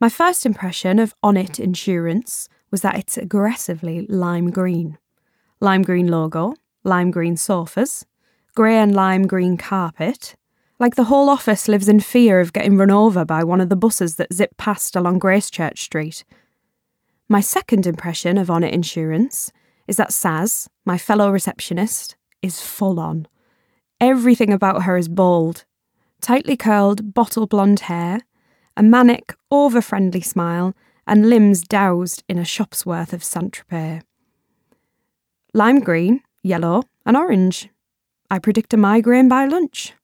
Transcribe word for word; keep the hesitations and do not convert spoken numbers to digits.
My first impression of Onnit Insurance was that it's aggressively lime green. Lime green logo, lime green sofas, grey and lime green carpet. Like the whole office lives in fear of getting run over by one of the buses that zip past along Gracechurch Street. My second impression of Onnit Insurance is that Saz, my fellow receptionist, is full on. Everything about her is bold. Tightly curled, bottle blonde hair, a manic, over-friendly smile, and limbs doused in a shop's worth of Saint-Tropez. Lime green, yellow, and orange. I predict a migraine by lunch.